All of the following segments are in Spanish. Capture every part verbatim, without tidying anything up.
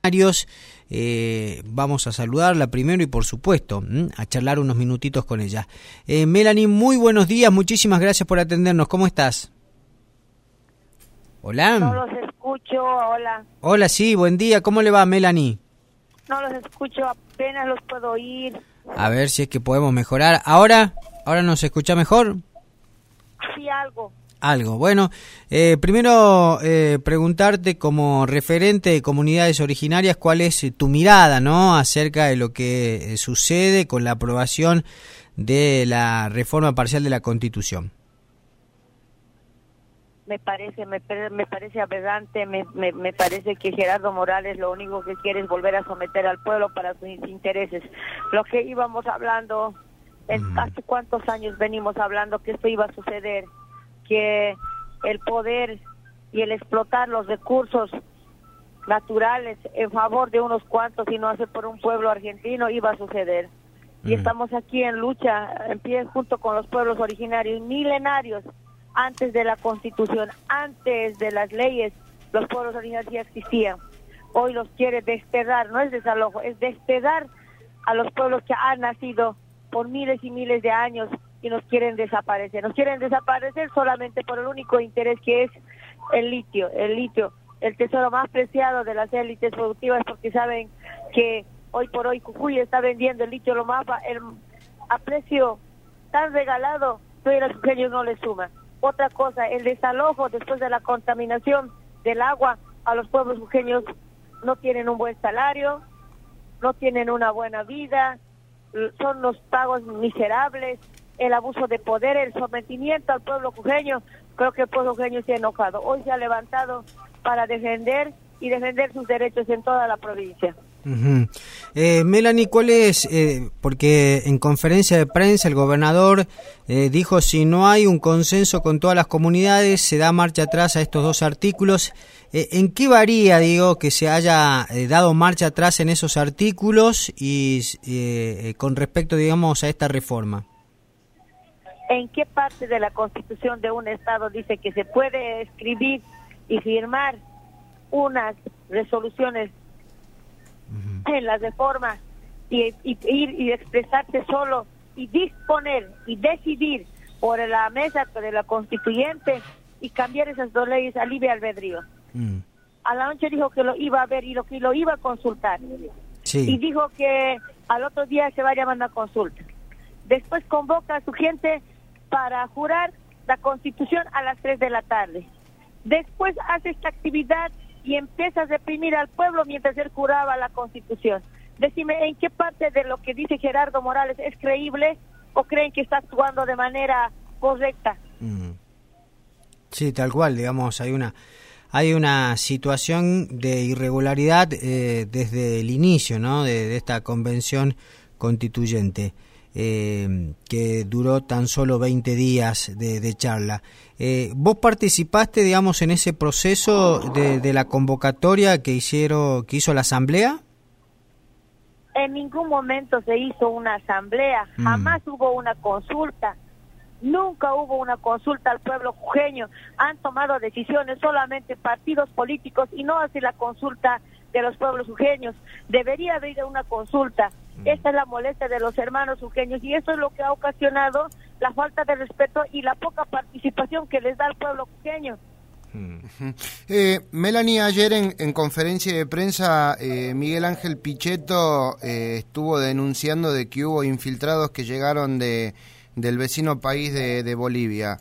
Eh, vamos a saludarla primero y por supuesto ¿m? a charlar unos minutitos con ella. Eh, Melanie, muy buenos días, muchísimas gracias por atendernos. ¿Cómo estás? Hola. No los escucho, hola. Hola, sí, buen día. ¿Cómo le va, Melanie? No los escucho, apenas los puedo oír. A ver si es que podemos mejorar. ¿Ahora? ¿Ahora nos escucha mejor? Sí, algo. Algo. Bueno, eh, primero eh, preguntarte como referente de comunidades originarias, ¿cuál es tu mirada, no, acerca de lo que eh, sucede con la aprobación de la reforma parcial de la Constitución? Me parece, me, me parece aberrante, me, me, me parece que Gerardo Morales lo único que quiere es volver a someter al pueblo para sus intereses. Lo que íbamos hablando, mm. hace cuántos años venimos hablando que esto iba a suceder, que el poder y el explotar los recursos naturales en favor de unos cuantos y no hacer por un pueblo argentino iba a suceder. Mm. Y estamos aquí en lucha, en pie junto con los pueblos originarios milenarios. Antes de la Constitución, antes de las leyes, los pueblos originarios ya existían. Hoy los quiere desterrar, no es desalojo, es desterrar a los pueblos que han nacido por miles y miles de años y nos quieren desaparecer. Nos quieren desaparecer solamente por el único interés que es el litio, el litio, el tesoro más preciado de las élites productivas, porque saben que hoy por hoy Jujuy está vendiendo el litio lo más el, a precio tan regalado, pero a los jujeños no le suma. Otra cosa, el desalojo después de la contaminación del agua, a los pueblos jujeños no tienen un buen salario, no tienen una buena vida, son los pagos miserables, el abuso de poder, el sometimiento al pueblo jujeño. Creo que el pueblo jujeño se ha enojado. Hoy se ha levantado para defender y defender sus derechos en toda la provincia. Uh-huh. eh, Melanie, ¿cuál es? Eh, porque en conferencia de prensa el gobernador eh, dijo si no hay un consenso con todas las comunidades se da marcha atrás a estos dos artículos. Eh, ¿En qué varía, digo, que se haya eh, dado marcha atrás en esos artículos y eh, con respecto, digamos, a esta reforma? ¿En qué parte de la Constitución de un Estado dice que se puede escribir y firmar unas resoluciones en las reformas y, y ir y expresarse solo y disponer y decidir por la mesa de la constituyente y cambiar esas dos leyes a libre albedrío? Mm. A la noche dijo que lo iba a ver y lo que lo iba a consultar. Sí. Y dijo que al otro día se va a llamar una consulta. Después convoca a su gente para jurar la Constitución a las tres de la tarde. Después hace esta actividad y empieza a reprimir al pueblo mientras él juraba la Constitución. Decime, ¿en qué parte de lo que dice Gerardo Morales es creíble o creen que está actuando de manera correcta? Mm. Sí, tal cual, digamos, hay una hay una situación de irregularidad eh, desde el inicio, ¿no?, de, de esta convención constituyente. Eh, que duró tan solo veinte días de, de charla. Eh, ¿Vos participaste, digamos, en ese proceso de, de la convocatoria que hicieron, que hizo la asamblea? En ningún momento se hizo una asamblea, mm. jamás hubo una consulta, nunca hubo una consulta al pueblo jujeño. Han tomado decisiones solamente partidos políticos y no hace la consulta de los pueblos jujeños. Debería haber una consulta. Esta es la molestia de los hermanos jujeños y esto es lo que ha ocasionado la falta de respeto y la poca participación que les da al pueblo jujeño. Eh, Melanie, ayer en, en conferencia de prensa eh, Miguel Ángel Pichetto eh, estuvo denunciando de que hubo infiltrados que llegaron de del vecino país de, de Bolivia.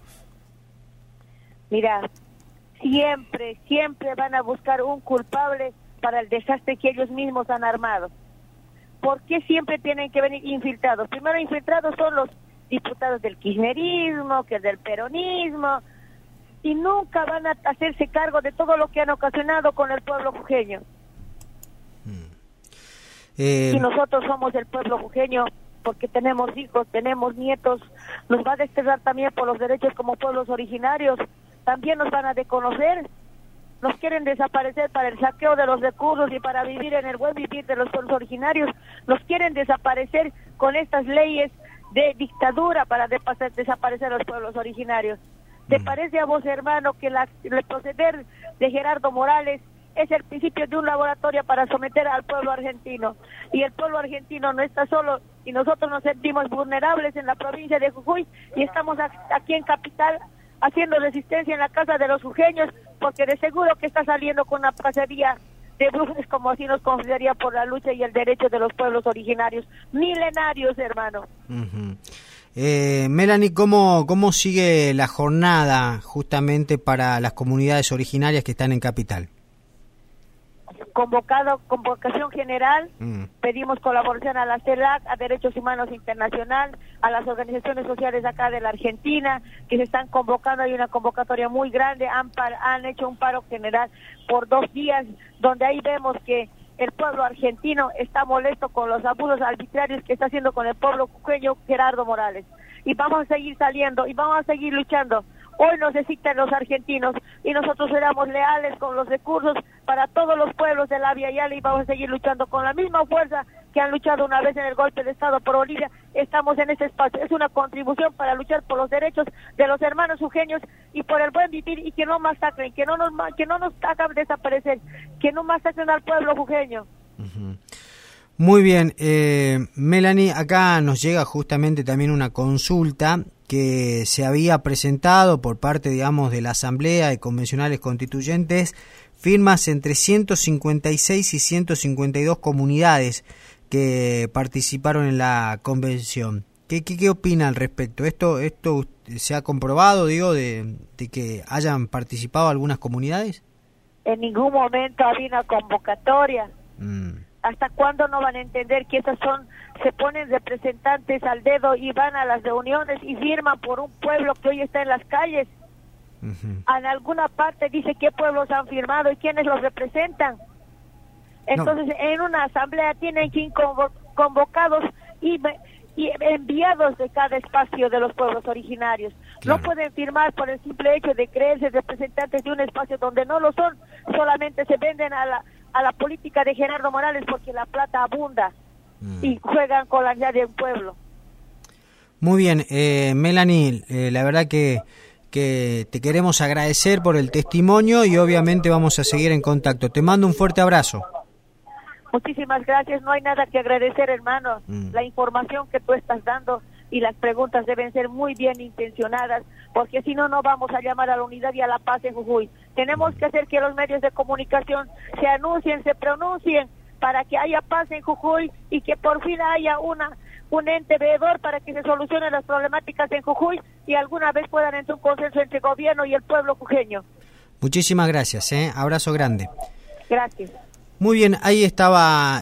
Mira, siempre, siempre van a buscar un culpable para el desastre que ellos mismos han armado. ¿Por qué siempre tienen que venir infiltrados? Primero, infiltrados son los diputados del kirchnerismo, que del peronismo, y nunca van a hacerse cargo de todo lo que han ocasionado con el pueblo jujeño. Mm. Eh... Y nosotros somos el pueblo jujeño porque tenemos hijos, tenemos nietos, nos va a desterrar también por los derechos como pueblos originarios, también nos van a desconocer. Nos quieren desaparecer para el saqueo de los recursos y para vivir en el buen vivir de los pueblos originarios. Nos quieren desaparecer con estas leyes de dictadura para de desaparecer a los pueblos originarios. ¿Te mm. parece a vos, hermano, que la, el proceder de Gerardo Morales es el principio de un laboratorio para someter al pueblo argentino. Y el pueblo argentino no está solo, y nosotros nos sentimos vulnerables en la provincia de Jujuy, y estamos aquí en Capital haciendo resistencia en la casa de los jujeños, porque de seguro que está saliendo con una cacería de brujas, como así nos consideraría, por la lucha y el derecho de los pueblos originarios, milenarios, hermano. Uh-huh. Eh, Melanie, ¿cómo, ¿cómo sigue la jornada justamente para las comunidades originarias que están en Capital? Convocado, convocación general, mm. pedimos colaboración a la CELAC, a Derechos Humanos Internacional, a las organizaciones sociales acá de la Argentina, que se están convocando. Hay una convocatoria muy grande, han, par, han hecho un paro general por dos días, donde ahí vemos que el pueblo argentino está molesto con los abusos arbitrarios que está haciendo con el pueblo jujeño Gerardo Morales. Y vamos a seguir saliendo, y vamos a seguir luchando. Hoy nos necesitan los argentinos, y nosotros seremos leales con los recursos para todos los pueblos de la Via Yala, y vamos a seguir luchando con la misma fuerza que han luchado una vez en el golpe de Estado por Bolivia. Estamos en ese espacio. Es una contribución para luchar por los derechos de los hermanos jujeños y por el buen vivir, y que no masacren, que no nos que no nos hagan desaparecer, que no masacren al pueblo jujeño. Uh-huh. Muy bien, eh, Melanie, acá nos llega justamente también una consulta que se había presentado por parte, digamos, de la Asamblea de Convencionales Constituyentes, firmas entre ciento cincuenta y seis y ciento cincuenta y dos comunidades que participaron en la convención. ¿Qué, qué, qué opina al respecto? ¿Esto esto se ha comprobado, digo, de, de que hayan participado algunas comunidades? En ningún momento había una convocatoria. Mm. ¿Hasta cuándo no van a entender que esas son, se ponen representantes al dedo y van a las reuniones y firman por un pueblo que hoy está en las calles? Uh-huh. En alguna parte dice qué pueblos han firmado y quiénes los representan. Entonces, no. En una asamblea tienen que ir convo- convocados y, y enviados de cada espacio de los pueblos originarios. Claro. No pueden firmar por el simple hecho de creerse representantes de un espacio donde no lo son. Solamente se venden a la a la política de Gerardo Morales porque la plata abunda mm. y juegan con la vida del pueblo. Muy bien, eh, Melanie, eh, la verdad que, que te queremos agradecer por el testimonio y obviamente vamos a seguir en contacto. Te mando un fuerte abrazo. Muchísimas gracias, no hay nada que agradecer, hermano. Mm. La información que tú estás dando y las preguntas deben ser muy bien intencionadas, porque si no, no vamos a llamar a la unidad y a la paz en Jujuy. Tenemos que hacer que los medios de comunicación se anuncien, se pronuncien, para que haya paz en Jujuy y que por fin haya una un ente veedor para que se solucionen las problemáticas en Jujuy y alguna vez puedan entrar un consenso entre gobierno y el pueblo jujeño. Muchísimas gracias, ¿eh? Abrazo grande. Gracias. Muy bien, ahí estaba